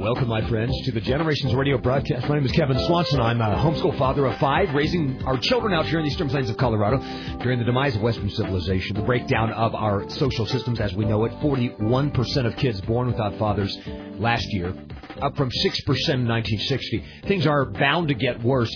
Welcome, my friends, to the Generations Radio broadcast. My name is Kevin Swanson. I'm a homeschool father of 5, raising our children out here in the eastern plains of Colorado during the demise of Western civilization, the breakdown of our social systems as we know it. 41% of kids born without fathers last year, up from 6% in 1960. Things are bound to get worse.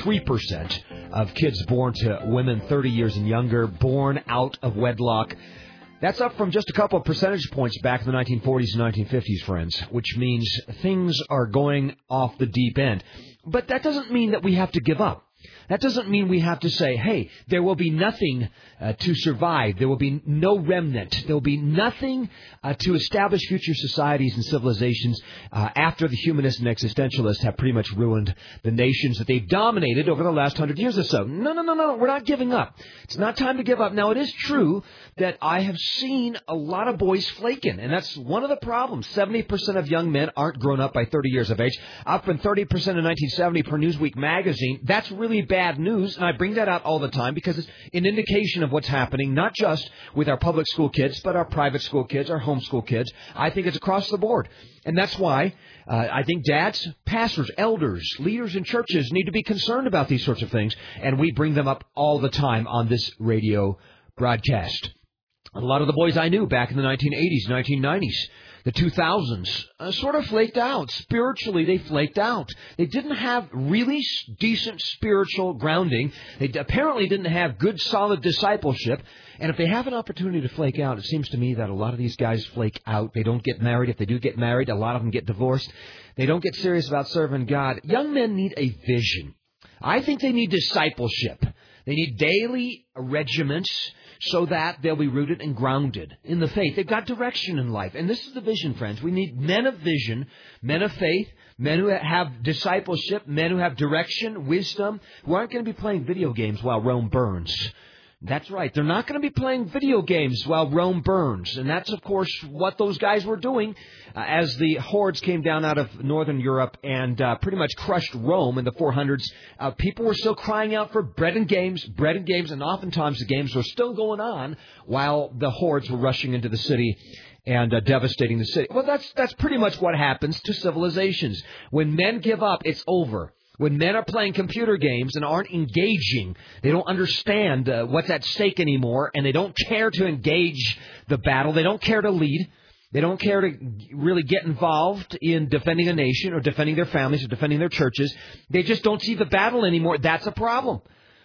53% of kids born to women 30 years and younger, born out of wedlock. That's up from just a couple of percentage points back in the 1940s and 1950s, friends, which means things are going off the deep end. But that doesn't mean that we have to give up. That doesn't mean we have to say, hey, there will be nothing to survive. There will be no remnant. There will be nothing to establish future societies and civilizations after the humanists and existentialists have pretty much ruined the nations that they've dominated over the last 100 years or so. No. We're not giving up. It's not time to give up. Now, it is true that I have seen a lot of boys flaking, and that's one of the problems. 70% of young men aren't grown up by 30 years of age, up from 30% in 1970 per Newsweek magazine. That's really bad news, and I bring that out all the time because it's an indication of what's happening, not just with our public school kids, but our private school kids, our homeschool kids. I think it's across the board. And that's why I think dads, pastors, elders, leaders in churches need to be concerned about these sorts of things, and we bring them up all the time on this radio broadcast. A lot of the boys I knew back in the 1980s, 1990s, the 2000s, sort of flaked out. Spiritually, they flaked out. They didn't have really decent spiritual grounding. They apparently didn't have good, solid discipleship. And if they have an opportunity to flake out, it seems to me that a lot of these guys flake out. They don't get married. If they do get married, a lot of them get divorced. They don't get serious about serving God. Young men need a vision. I think they need discipleship. They need daily regiments so that they'll be rooted and grounded in the faith. They've got direction in life. And this is the vision, friends. We need men of vision, men of faith, men who have discipleship, men who have direction, wisdom, who aren't going to be playing video games while Rome burns. That's right. They're not going to be playing video games while Rome burns. And that's, of course, what those guys were doing as the hordes came down out of northern Europe and pretty much crushed Rome in the 400s. People were still crying out for bread and games, and oftentimes the games were still going on while the hordes were rushing into the city and devastating the city. Well, that's pretty much what happens to civilizations. When men give up, it's over. When men are playing computer games and aren't engaging, they don't understand what's at stake anymore, and they don't care to engage the battle. They don't care to lead. They don't care to really get involved in defending a nation or defending their families or defending their churches. They just don't see the battle anymore. That's a problem.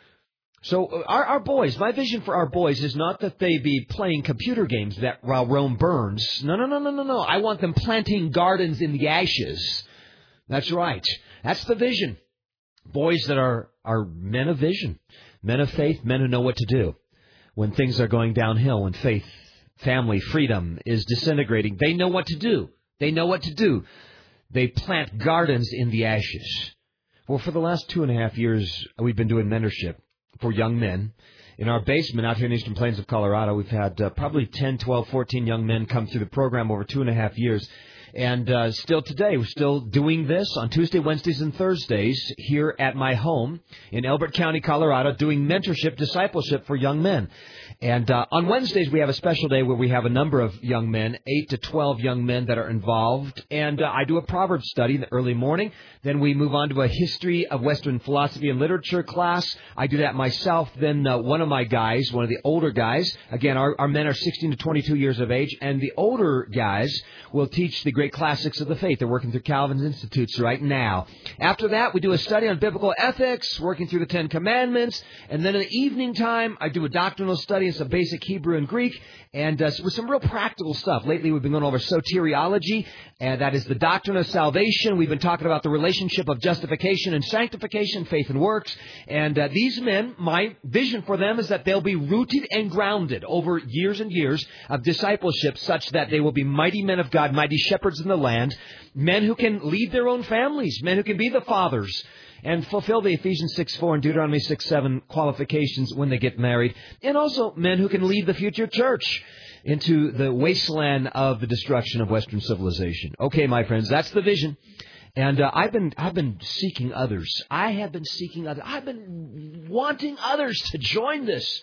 So our boys, my vision for our boys is not that they be playing computer games that while Rome burns. No. I want them planting gardens in the ashes. That's right. That's the vision. Boys that are men of vision, men of faith, men who know what to do when things are going downhill, when faith, family, freedom is disintegrating. They know what to do. They know what to do. They plant gardens in the ashes. Well, for the last 2.5 years, we've been doing mentorship for young men. In our basement out here in the eastern plains of Colorado, we've had probably 10, 12, 14 young men come through the program over 2.5 years. And still today, we're still doing this on Tuesday, Wednesdays, and Thursdays here at my home in Elbert County, Colorado, doing mentorship, discipleship for young men. And on Wednesdays, we have a special day where we have a number of young men, 8 to 12 young men that are involved. And I do a Proverbs study in the early morning. Then we move on to a history of Western philosophy and literature class. I do that myself. Then one of my guys, one of the older guys, again, our men are 16 to 22 years of age, and the older guys will teach the great classics of the faith. They're working through Calvin's Institutes right now. After that, we do a study on biblical ethics, working through the Ten Commandments. And then in the evening time, I do a doctrinal study and some basic Hebrew and Greek, and with some real practical stuff. Lately, we've been going over soteriology, and that is the doctrine of salvation. We've been talking about the relationship of justification and sanctification, faith and works. And these men, my vision for them is that they'll be rooted and grounded over years and years of discipleship such that they will be mighty men of God, mighty shepherds in the land, men who can lead their own families, men who can be the fathers and fulfill the Ephesians 6:4 and Deuteronomy 6:7 qualifications when they get married, and also men who can lead the future church into the wasteland of the destruction of Western civilization. Okay, my friends, that's the vision. And I've been seeking others. I have been seeking others. I've been wanting others to join this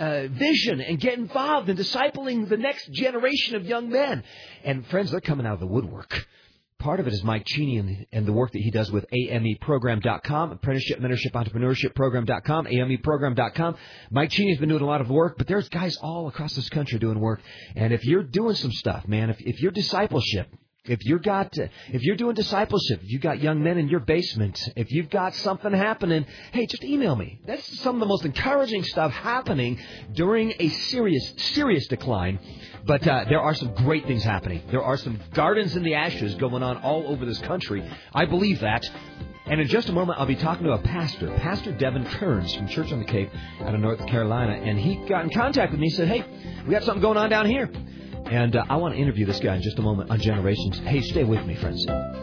vision and get involved in discipling the next generation of young men. And friends, they're coming out of the woodwork. part of it is Mike Cheney and the work that he does with AMEprogram.com, Apprenticeship, Mentorship, Entrepreneurship Program.com, AMEprogram.com. Mike Cheney has been doing a lot of work, but there's guys all across this country doing work. And if you're doing some stuff, man, if you're discipleship, if you're doing discipleship, if you've got young men in your basement, if you've got something happening, hey, just email me. That's some of the most encouraging stuff happening during a serious decline. But there are some great things happening. There are some gardens in the ashes going on all over this country. I believe that. And in just a moment, I'll be talking to a pastor, Pastor Devin Kearns from Church on the Cape out of North Carolina. And he got in contact with me and said, hey, we got something going on down here. And I want to interview this guy in just a moment on Generations. Hey, stay with me, friends.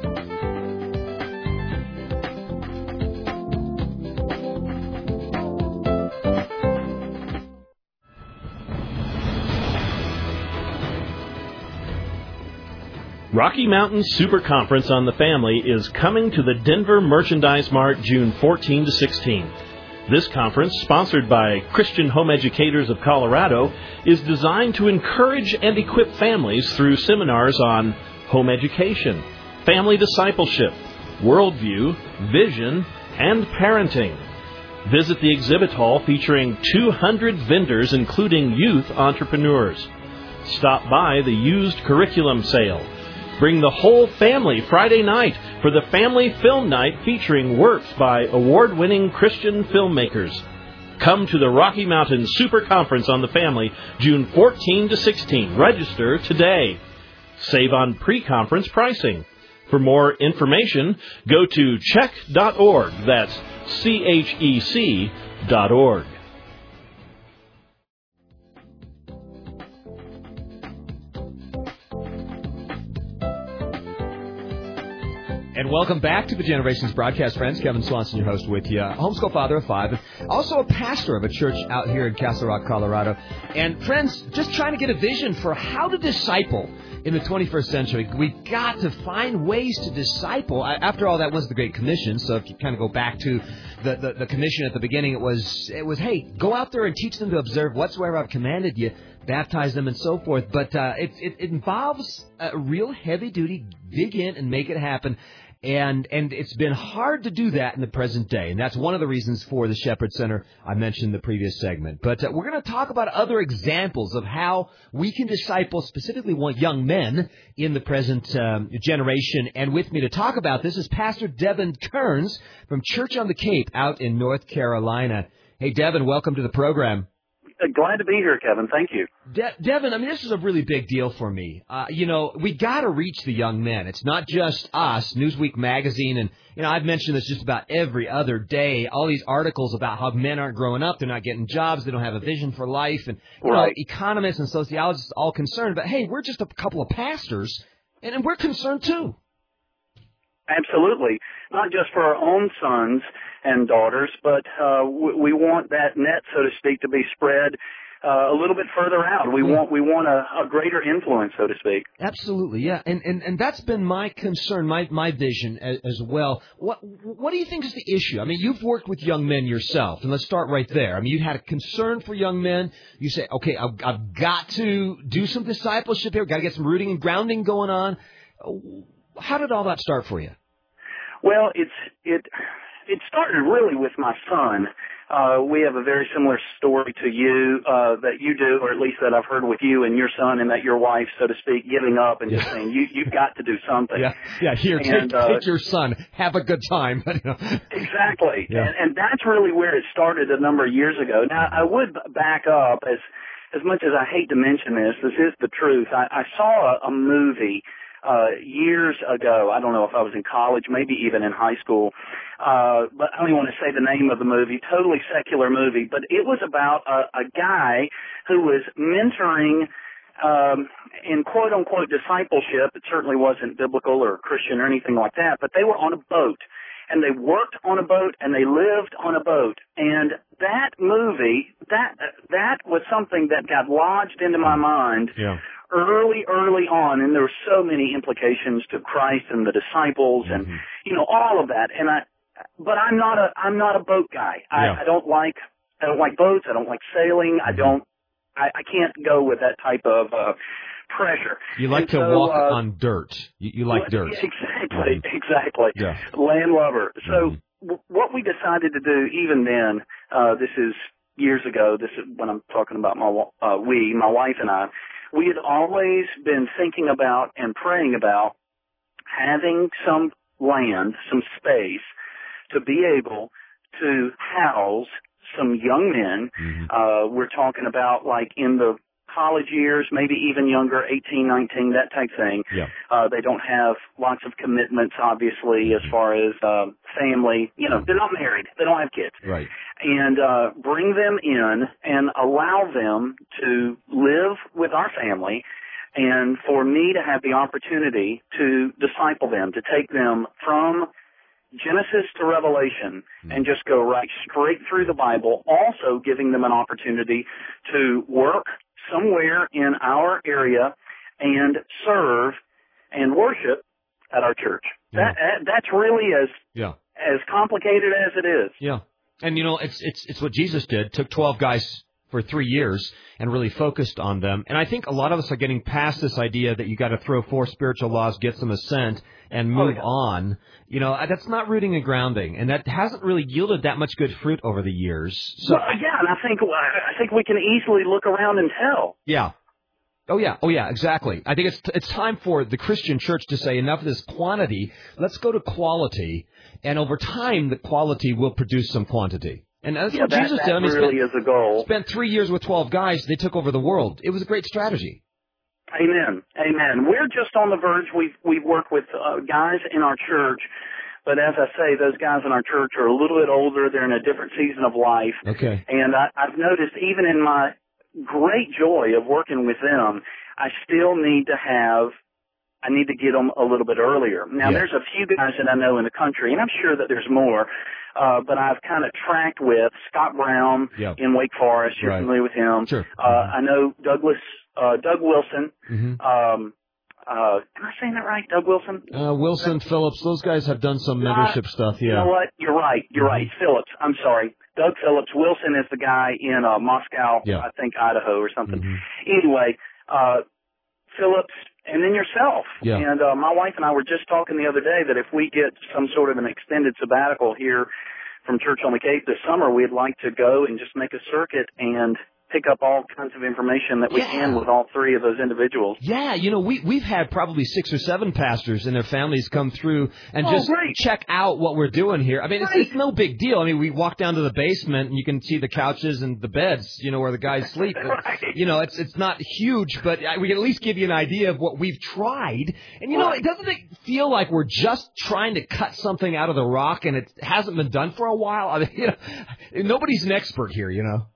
Rocky Mountain Super Conference on the Family is coming to the Denver Merchandise Mart June 14 to 16. This conference, sponsored by Christian Home Educators of Colorado, is designed to encourage and equip families through seminars on home education, family discipleship, worldview, vision, and parenting. Visit the exhibit hall featuring 200 vendors, including youth entrepreneurs. Stop by the used curriculum sale. Bring the whole family Friday night for the Family Film Night featuring works by award-winning Christian filmmakers. Come to the Rocky Mountain Super Conference on the Family, June 14 to 16. Register today. Save on pre-conference pricing. For more information, go to chec.org. That's CHEC.org. And welcome back to the Generations broadcast, friends. Kevin Swanson, your host, with you. Homeschool father of 5, and also a pastor of a church out here in Castle Rock, Colorado. And friends, just trying to get a vision for how to disciple in the 21st century. We've got to find ways to disciple. After all, that was the Great Commission. So if you kind of go back to the commission at the beginning, it was, hey, go out there and teach them to observe whatsoever I've commanded you. Baptize them and so forth. But it involves a real heavy-duty dig in and make it happen. And it's been hard to do that in the present day. And that's one of the reasons for the Shepherd Center I mentioned in the previous segment. But we're going to talk about other examples of how we can disciple specifically young men in the present generation. And with me to talk about this is Pastor Devin Kearns from Church on the Cape out in North Carolina. Hey, Devin, welcome to the program. Glad to be here, Kevin. Thank you. Devin, I mean, this is a really big deal for me. We got to reach the young men. It's not just us, Newsweek magazine, and, I've mentioned this just about every other day, all these articles about how men aren't growing up, they're not getting jobs, they don't have a vision for life, and, economists and sociologists all concerned. But, hey, we're just a couple of pastors, and we're concerned, too. Absolutely. Not just for our own sons and daughters, but we want that net, so to speak, to be spread a little bit further out. We want a greater influence, so to speak. Absolutely, yeah. And that's been my concern, my vision as well. What do you think is the issue? I mean, you've worked with young men yourself, and let's start right there. I mean, you had a concern for young men. You say, okay, I've got to do some discipleship here. Got to get some rooting and grounding going on. How did all that start for you? Well, it started really with my son. We have a very similar story to you that you do, or at least that I've heard with you and your son, and that your wife, so to speak, giving up and just saying, you've got to do something. Yeah. Here, take your son. Have a good time. Exactly. Yeah. And that's really where it started a number of years ago. Now, I would back up, as much as I hate to mention this is the truth. I saw a movie years ago. I don't know if I was in college, maybe even in high school, but I don't even want to say the name of the movie, totally secular movie, but it was about a guy who was mentoring in quote-unquote discipleship. It certainly wasn't biblical or Christian or anything like that, but they were on a boat, and they worked on a boat, and they lived on a boat. And that movie, that was something that got lodged into my mind early on, and there were so many implications to Christ and the disciples and, all of that. But I'm not a boat guy. I don't like boats. I don't like sailing. I can't go with that type of pressure. You like to walk on dirt. You like dirt. Exactly. Yeah. Landlubber. So what we decided to do even then, this is years ago, this is when I'm talking about my wife and I, we had always been thinking about and praying about having some land, some space to be able to house some young men. We're talking about like in the college years, maybe even younger, 18, 19, that type thing. Yeah. They don't have lots of commitments, obviously, as far as family. You know, they're not married. They don't have kids. Right. And bring them in and allow them to live with our family, and for me to have the opportunity to disciple them, to take them from Genesis to Revelation and just go right straight through the Bible, also giving them an opportunity to work somewhere in our area and serve and worship at our church. Yeah. That's really as complicated as it is. Yeah. And, you know, it's what Jesus did, took 12 guys for 3 years and really focused on them. And I think a lot of us are getting past this idea that you got to throw 4 spiritual laws, get some assent, and move on. You know, that's not rooting and grounding, and that hasn't really yielded that much good fruit over the years. So, and I think we can easily look around and tell. Yeah. Oh yeah, exactly. I think it's time for the Christian church to say enough of this quantity. Let's go to quality, and over time, the quality will produce some quantity. And that's what Jesus did. I mean, really is a goal. Spent 3 years with 12 guys. They took over the world. It was a great strategy. Amen. We're just on the verge. We've worked with guys in our church, but as I say, those guys in our church are a little bit older. They're in a different season of life. Okay. And I've noticed, even in my great joy of working with them, I still need to get them a little bit earlier. Now, there's a few guys that I know in the country, and I'm sure that there's more, but I've kind of tracked with Scott Brown in Wake Forest. You're familiar with him. Sure. I know Doug Wilson. Mm-hmm. Am I saying that right? Doug Wilson? Wilson, Phillips, those guys have done some mentorship stuff, yeah. You know what? You're right. Phillips. I'm sorry. Doug Phillips. Wilson is the guy in Moscow, I think Idaho or something. Anyway, Phillips, and then yourself. Yeah. And my wife and I were just talking the other day that if we get some sort of an extended sabbatical here from Church on the Cape this summer, we'd like to go and just make a circuit and pick up all kinds of information that we can with all 3 of those individuals. Yeah, you know, we've had probably 6 or 7 pastors and their families come through and just check out what we're doing here. I mean, it's no big deal. I mean, we walk down to the basement and you can see the couches and the beds, you know, where the guys sleep. You know, it's not huge, but we can at least give you an idea of what we've tried. And, you know, doesn't it feel like we're just trying to cut something out of the rock and it hasn't been done for a while? I mean, you know, nobody's an expert here, you know.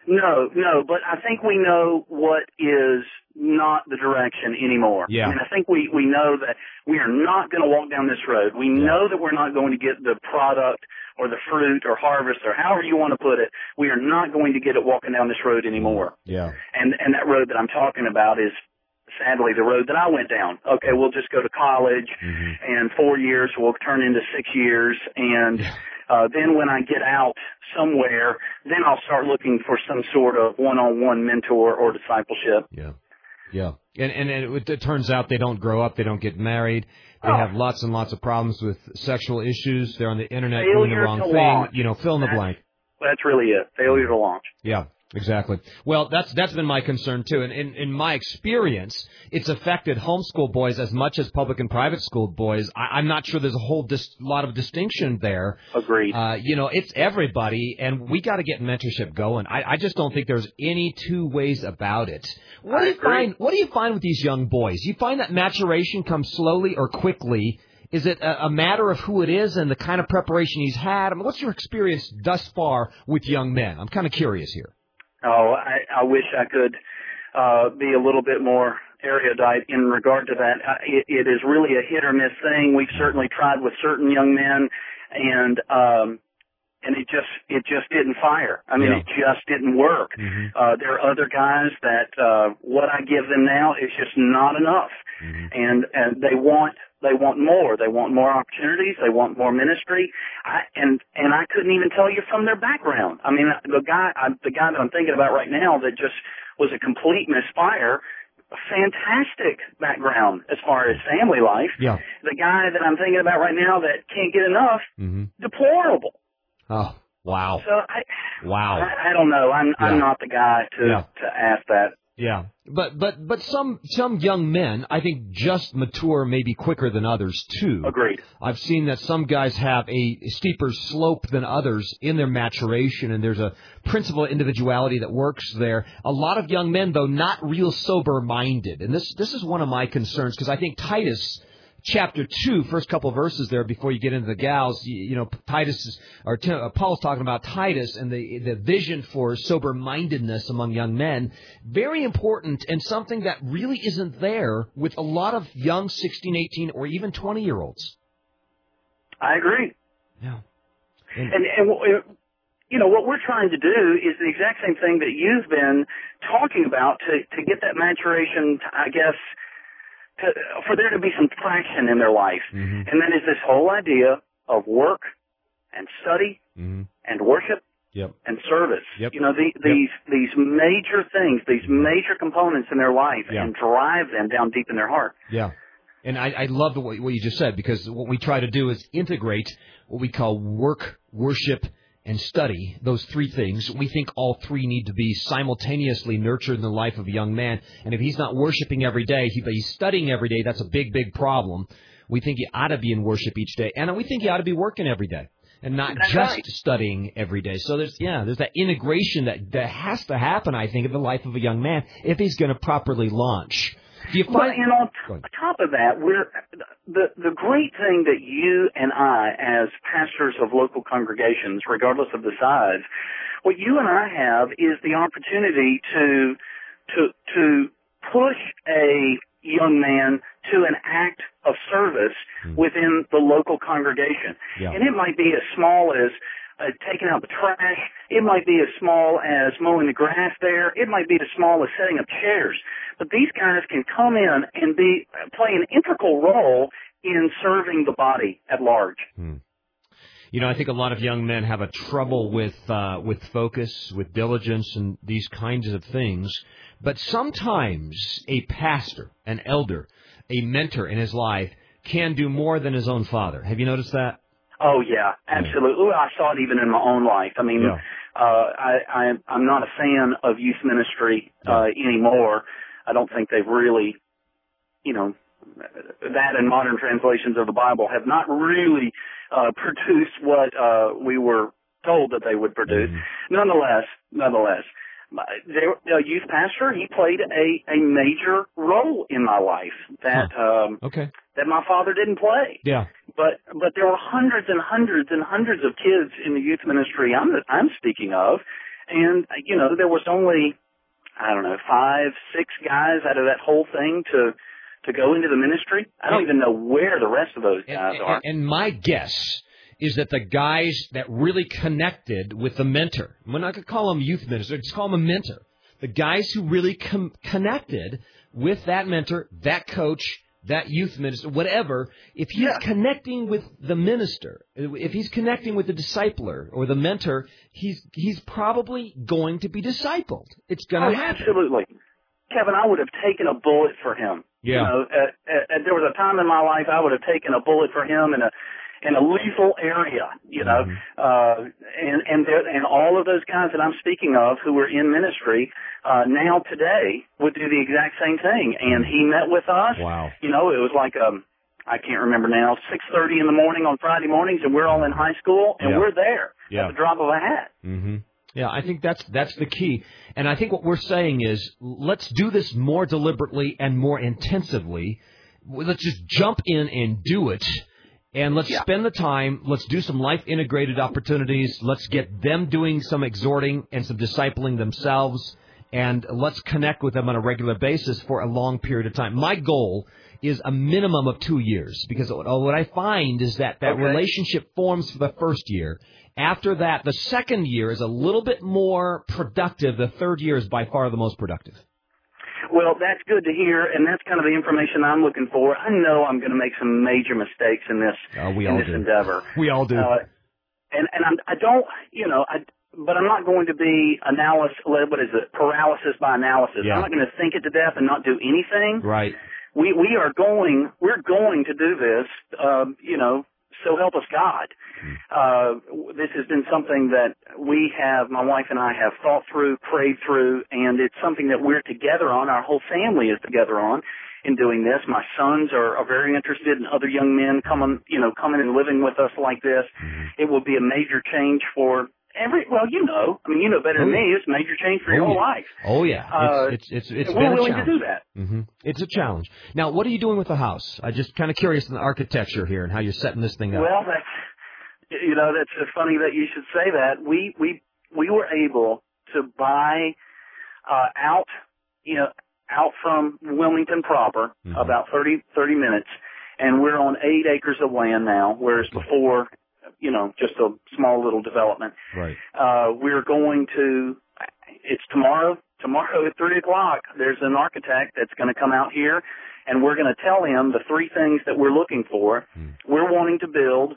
No, but I think we know what is not the direction anymore. Yeah. I mean, I think we know that we are not going to walk down this road. We know that we're not going to get the product or the fruit or harvest or however you want to put it. We are not going to get it walking down this road anymore. Yeah. And that road that I'm talking about is sadly the road that I went down. Okay, we'll just go to college and 4 years will turn into 6 years, and then when I get out somewhere, then I'll start looking for some sort of one-on-one mentor or discipleship. Yeah. And it turns out they don't grow up. They don't get married. They have lots and lots of problems with sexual issues. They're on the Internet doing the wrong thing. You know, fill in the blank. That's really it. Failure to launch. Yeah. Exactly. Well, that's been my concern, too. And in my experience, it's affected homeschool boys as much as public and private school boys. I'm not sure there's a whole lot of distinction there. Agreed. You know, it's everybody, and we got to get mentorship going. I just don't think there's any 2 ways about it. What do you find with these young boys? You find that maturation comes slowly or quickly? Is it a matter of who it is and the kind of preparation he's had? I mean, what's your experience thus far with young men? I'm kind of curious here. Oh, I wish I could be a little bit more erudite in regard to that. It is really a hit or miss thing. We've certainly tried with certain young men, and it just didn't fire. I mean, it just didn't work. There are other guys that what I give them now is just not enough, and they want more. They want more opportunities. They want more ministry. And I couldn't even tell you from their background. I mean, the guy that I'm thinking about right now that just was a complete misfire, fantastic background as far as family life. Yeah. The guy that I'm thinking about right now that can't get enough, deplorable. Oh, wow. So I don't know. I'm not the guy to ask that. Yeah, but some young men, I think, just mature maybe quicker than others too. Agreed. I've seen that some guys have a steeper slope than others in their maturation, and there's a principle of individuality that works there. A lot of young men, though, not real sober-minded, and this is one of my concerns, because I think Titus chapter 2, first couple of verses there before you get into the gals, Paul's talking about Titus and the vision for sober-mindedness among young men. Very important, and something that really isn't there with a lot of young 16, 18, or even 20-year-olds. I agree. Yeah. And what we're trying to do is the exact same thing that you've been talking about to get that maturation, I guess, for there to be some traction in their life. And that is this whole idea of work and study and worship and service. These major things, these major components in their life, and drive them down deep in their heart. Yeah. And I love what you just said, because what we try to do is integrate what we call work, worship, and study, those three things. We think all three need to be simultaneously nurtured in the life of a young man. And if he's not worshiping every day, but he's studying every day, that's a big, big problem. We think he ought to be in worship each day. And we think he ought to be working every day and not just studying every day. So there's that integration that has to happen, I think, in the life of a young man if he's going to properly launch. Do you find, on top of that, the great thing that you and I, as pastors of local congregations, regardless of the size, what you and I have is the opportunity to push a young man to an act of service within the local congregation. And it might be as small as taking out the trash. It might be as small as mowing the grass there. It might be as small as setting up chairs. But these guys can come in and play an integral role in serving the body at large. I think a lot of young men have a trouble with focus, with diligence, and these kinds of things. But sometimes a pastor, an elder, a mentor in his life can do more than his own father. Have you noticed that? Oh, yeah, absolutely. I saw it even in my own life. I mean, I'm not a fan of youth ministry anymore. I don't think they've really, that and modern translations of the Bible have not really produced what we were told that they would produce. Nonetheless, a youth pastor, he played a major role in my life that my father didn't play. Yeah. But there were hundreds and hundreds and hundreds of kids in the youth ministry I'm speaking of, and there was only 5, 6 guys out of that whole thing to go into the ministry. I don't even know where the rest of those guys are. And my guess is that the guys that really connected with the mentor, we're not going to call them youth minister, just call them a mentor. The guys who really connected with that mentor, that coach, that youth minister, whatever, if he's connecting with the minister, if he's connecting with the discipler or the mentor, he's probably going to be discipled. It's going to happen. Absolutely. Kevin, I would have taken a bullet for him. Yeah. There was a time in my life I would have taken a bullet for him in a lethal area, and all of those guys that I'm speaking of who were in ministry now today would do the exact same thing. And he met with us. Wow. It was like I can't remember now, 6:30 in the morning on Friday mornings, and we're all in high school, and we're there at the drop of a hat. Mm-hmm. Yeah, I think that's the key. And I think what we're saying is, let's do this more deliberately and more intensively. Let's just jump in and do it. And let's spend the time. Let's do some life-integrated opportunities. Let's get them doing some exhorting and some discipling themselves. And let's connect with them on a regular basis for a long period of time. My goal is a minimum of 2 years, because what I find is that relationship forms for the first year. After that, the second year is a little bit more productive. The third year is by far the most productive. Well, that's good to hear, and that's kind of the information I'm looking for. I know I'm going to make some major mistakes in this endeavor. We all do. And I don't, but I'm not going to be paralysis by analysis. Yeah. I'm not going to think it to death and not do anything. Right. We're going to do this, so help us God. This has been something that my wife and I have thought through, prayed through, and it's something that we're together on. Our whole family is together on in doing this. My sons are very interested in other young men coming and living with us like this. It will be a major change for you know better than me. It's a major change for your whole life. Oh yeah, it's been we're willing a challenge to do that. Mm-hmm. It's a challenge. Now, what are you doing with the house? I'm just kind of curious in the architecture here and how you're setting this thing up. Well, that's funny that you should say that. We were able to buy out from Wilmington proper, about 30 minutes, and we're on 8 acres of land now, whereas before, just a small little development. Right. We're going to, it's tomorrow at 3 o'clock, there's an architect that's going to come out here, and we're going to tell him the 3 things that we're looking for. We're wanting to build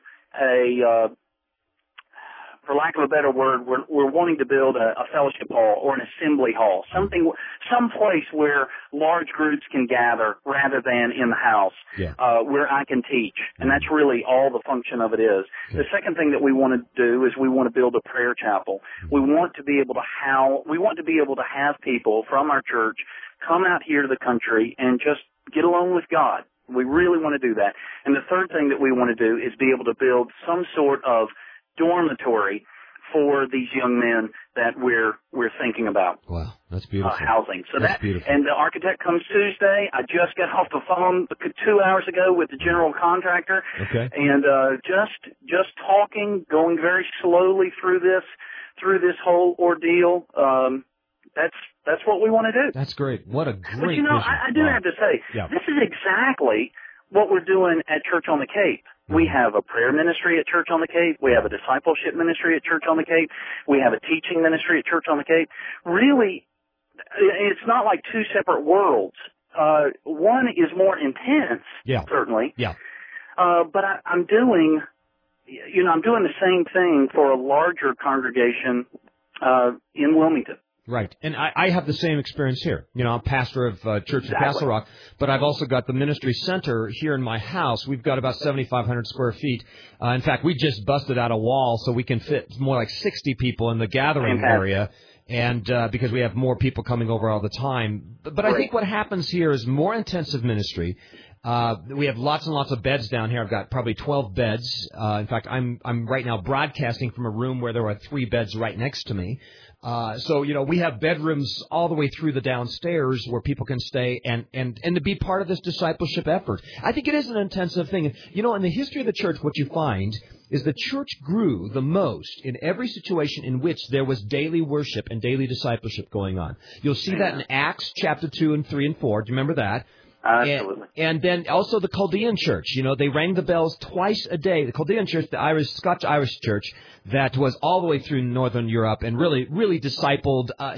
for lack of a better word, we're wanting to build a fellowship hall or an assembly hall, some place where large groups can gather rather than in the house, where I can teach, and that's really all the function of it is. The second thing that we want to do is we want to build a prayer chapel. We want to be able to have people from our church come out here to the country and just get along with God. We really want to do that. And the third thing that we want to do is be able to build some sort of dormitory for these young men that we're thinking about. Wow, that's beautiful. Housing. So that's beautiful. And the architect comes Tuesday. I just got off the phone 2 hours ago with the general contractor. Okay. And just talking, going very slowly through this whole ordeal. That's what we want to do. That's great. What a great But I do have to say, this is exactly what we're doing at Church on the Cape. We have a prayer ministry at Church on the Cape. We have a discipleship ministry at Church on the Cape. We have a teaching ministry at Church on the Cape. Really, it's not like 2 separate worlds. One is more intense, certainly. Yeah. But I'm doing the same thing for a larger congregation in Wilmington. Right. And I have the same experience here. I'm pastor of Church of Castle Rock, but I've also got the ministry center here in my house. We've got about 7,500 square feet. In fact, we just busted out a wall so we can fit more like 60 people in the gathering area, and because we have more people coming over all the time. But I think what happens here is more intensive ministry. We have lots and lots of beds down here. I've got probably 12 beds. In fact, I'm right now broadcasting from a room where there are 3 beds right next to me. So we have bedrooms all the way through the downstairs where people can stay and to be part of this discipleship effort. I think it is an intensive thing. In the history of the church, what you find is the church grew the most in every situation in which there was daily worship and daily discipleship going on. You'll see that in Acts chapter 2 and 3 and 4. Do you remember that? Absolutely. And then also the Chaldean church. They rang the bells twice a day. The Chaldean church, the Scotch-Irish church, that was all the way through Northern Europe and really, really discipled a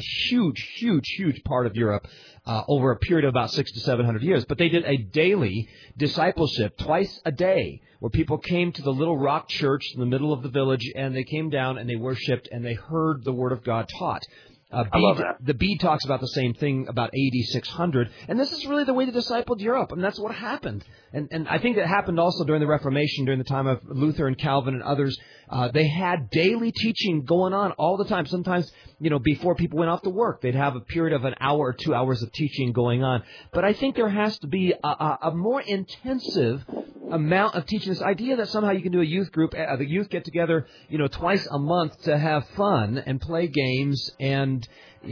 huge part of Europe over a period of about 600 to 700 years. But they did a daily discipleship twice a day where people came to the little rock church in the middle of the village and they came down and they worshiped and they heard the Word of God taught. I love that. The Bede talks about the same thing about AD 600, and this is really the way they discipled Europe, and that's what happened. And I think it happened also during the Reformation, during the time of Luther and Calvin and others. They had daily teaching going on all the time. Sometimes, before people went off to work, they'd have a period of an hour or 2 hours of teaching going on. But I think there has to be a more intensive amount of teaching. This idea that somehow you can do a youth group, the youth get together, twice a month to have fun and play games and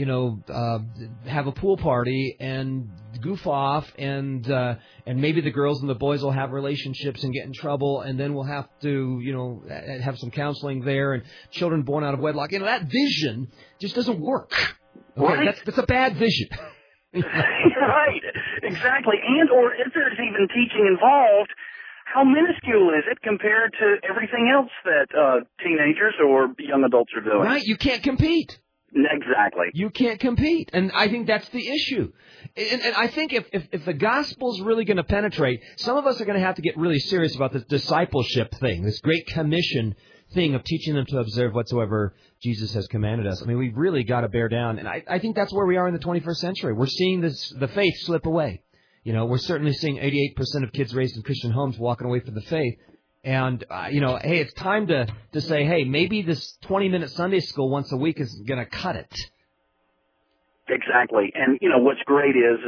have a pool party and goof off and maybe the girls and the boys will have relationships and get in trouble and then we'll have to, have some counseling there and children born out of wedlock. That vision just doesn't work. Okay? Right. That's a bad vision. Right. Exactly. And or if there's even teaching involved, how minuscule is it compared to everything else that teenagers or young adults are doing? Right. You can't compete. Exactly. You can't compete. And I think that's the issue. And I think if the gospel's really going to penetrate, some of us are going to have to get really serious about this discipleship thing, this great commission thing of teaching them to observe whatsoever Jesus has commanded us. I mean, we've really got to bear down. And I think that's where we are in the 21st century. We're seeing the faith slip away. You know, we're certainly seeing 88% of kids raised in Christian homes walking away from the faith. And, hey, it's time to say, hey, maybe this 20-minute Sunday school once a week is going to cut it. Exactly. And, what's great is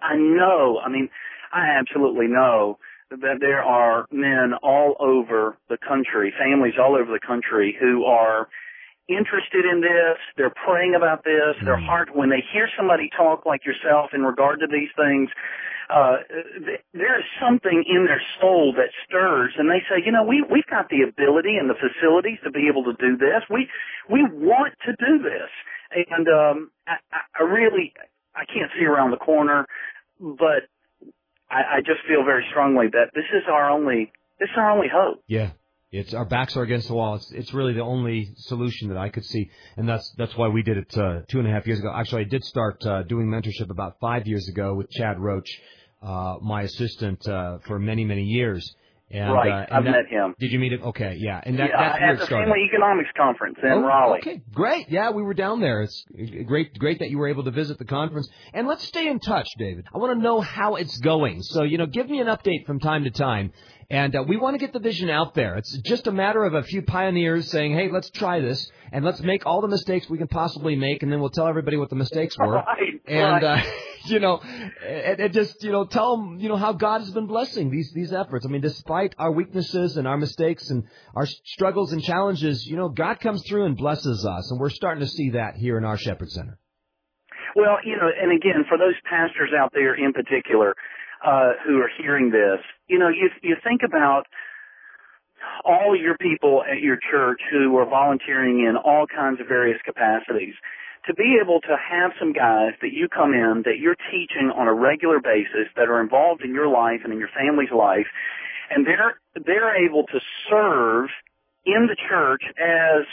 I absolutely know that there are men all over the country, families all over the country who are interested in this. They're praying about this. Their heart, when they hear somebody talk like yourself in regard to these things, there is something in their soul that stirs, and they say, we've got the ability and the facilities to be able to do this. We want to do this. And I can't see around the corner, but I just feel very strongly that this is our only hope. Yeah. It's our backs are against the wall. It's really the only solution that I could see, and that's why we did it 2.5 years ago. Actually, I did start doing mentorship about 5 years ago with Chad Roach, my assistant for many, many years. And, right, I've met him. Did you meet him? Okay, yeah. And that's at the Family Economics Conference in Raleigh. Okay, great. Yeah, we were down there. It's great that you were able to visit the conference. And let's stay in touch, David. I want to know how it's going. So, give me an update from time to time. And we want to get the vision out there. It's just a matter of a few pioneers saying, hey, let's try this, and let's make all the mistakes we can possibly make, and then we'll tell everybody what the mistakes were. Right, and, and just, tell them, how God has been blessing these efforts. I mean, despite our weaknesses and our mistakes and our struggles and challenges, God comes through and blesses us, and we're starting to see that here in our Shepherd Center. Well, and again, for those pastors out there in particular, who are hearing this, you think about all your people at your church who are volunteering in all kinds of various capacities. To be able to have some guys that you come in, that you're teaching on a regular basis, that are involved in your life and in your family's life, and they're able to serve in the church as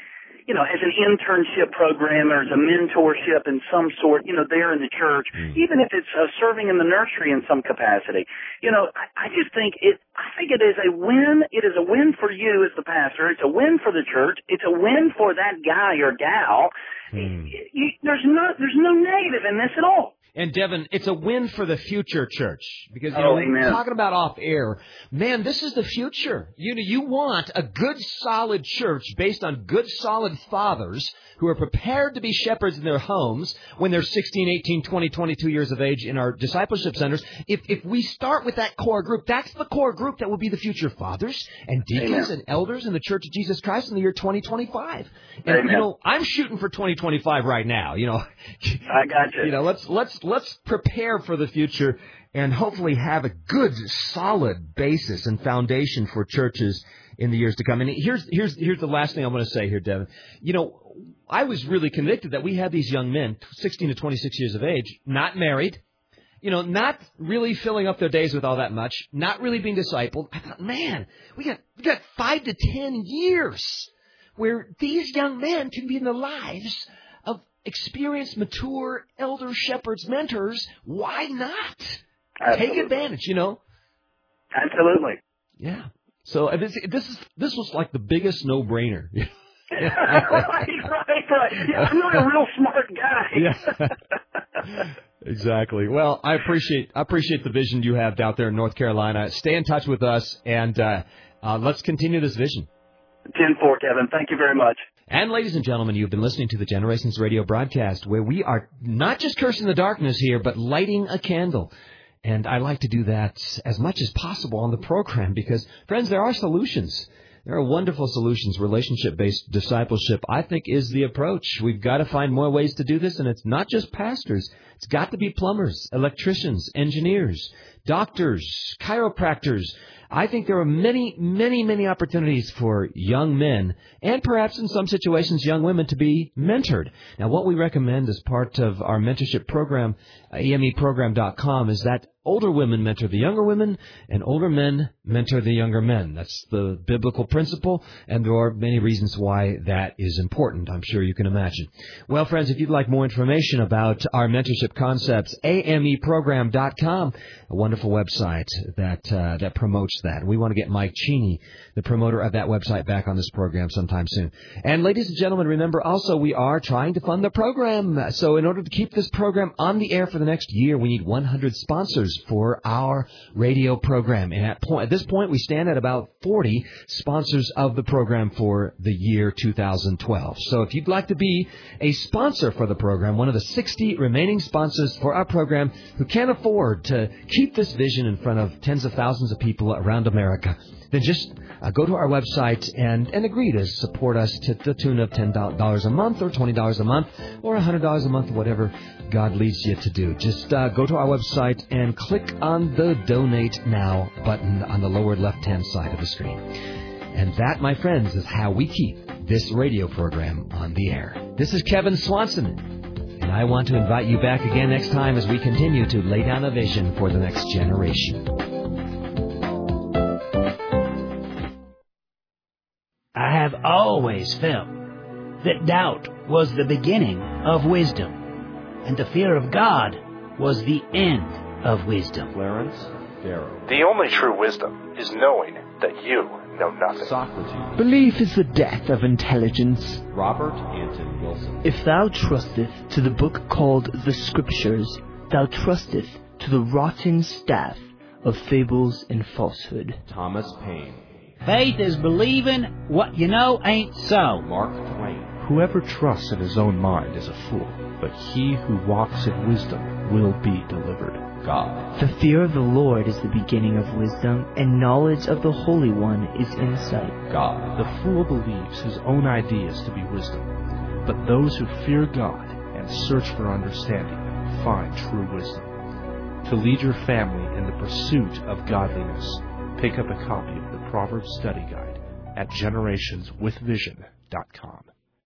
an internship program or as a mentorship in some sort, there in the church, even if it's serving in the nursery in some capacity. I just think it is a win. It is a win for you as the pastor. It's a win for the church. It's a win for that guy or gal. There's no negative in this at all. And, Devin, it's a win for the future church. Because, we're talking about off air. Man, this is the future. You want a good, solid church based on good, solid fathers who are prepared to be shepherds in their homes when they're 16, 18, 20, 22 years of age in our discipleship centers. If we start with that core group, that's the core group that will be the future fathers and deacons and elders in the Church of Jesus Christ in the year 2025. And, I'm shooting for 2025 right now. I got you. Let's prepare for the future and hopefully have a good, solid basis and foundation for churches in the years to come. And here's the last thing I want to say here, Devin. I was really convicted that we had these young men, 16 to 26 years of age, not married, not really filling up their days with all that much, not really being discipled. I thought, man, we got 5 to 10 years where these young men can be in the lives of experienced, mature, elder shepherds, mentors. Why not? Absolutely. Take advantage, Absolutely. Yeah. So this was like the biggest no-brainer. Right. Yeah, I'm not a real smart guy. Yeah. Exactly. Well, I appreciate the vision you have out there in North Carolina. Stay in touch with us, and let's continue this vision. 10-4, Kevin. Thank you very much. And ladies and gentlemen, you've been listening to the Generations Radio broadcast, where we are not just cursing the darkness here, but lighting a candle. And I like to do that as much as possible on the program because, friends, there are solutions. There are wonderful solutions. Relationship-based discipleship, I think, is the approach. We've got to find more ways to do this, and it's not just pastors. It's got to be plumbers, electricians, engineers, doctors, chiropractors. I think there are many, many, many opportunities for young men and perhaps in some situations young women to be mentored. Now, what we recommend as part of our mentorship program, EMEprogram.com, is that older women mentor the younger women, and older men mentor the younger men. That's the biblical principle, and there are many reasons why that is important, I'm sure you can imagine. Well, friends, if you'd like more information about our mentorship concepts, ameprogram.com, a wonderful website that promotes that. We want to get Mike Cheney, the promoter of that website, back on this program sometime soon. And ladies and gentlemen, remember also we are trying to fund the program. So in order to keep this program on the air for the next year, we need 100 sponsors for our radio program. And at this point, we stand at about 40 sponsors of the program for the year 2012. So if you'd like to be a sponsor for the program, one of the 60 remaining sponsors for our program who can't afford to keep this vision in front of tens of thousands of people around America, then just go to our website and agree to support us to the tune of $10 a month or $20 a month or $100 a month, whatever God leads you to do. Just go to our website and click on the Donate Now button on the lower left-hand side of the screen. And that, my friends, is how we keep this radio program on the air. This is Kevin Swanson, and I want to invite you back again next time as we continue to lay down a vision for the next generation. I have always felt that doubt was the beginning of wisdom, and the fear of God was the end of wisdom. Clarence Darrow. The only true wisdom is knowing that you know nothing. Socrates. Belief is the death of intelligence. Robert Anton Wilson. If thou trusteth to the book called the Scriptures, thou trusteth to the rotten staff of fables and falsehood. Thomas Paine. Faith is believing what you know ain't so. Mark Twain. Whoever trusts in his own mind is a fool, but he who walks in wisdom will be delivered. God. The fear of the Lord is the beginning of wisdom, and knowledge of the Holy One is insight. God. The fool believes his own ideas to be wisdom, but those who fear God and search for understanding find true wisdom. To lead your family in the pursuit of godliness, pick up a copy of the Proverbs Study Guide at generationswithvision.com.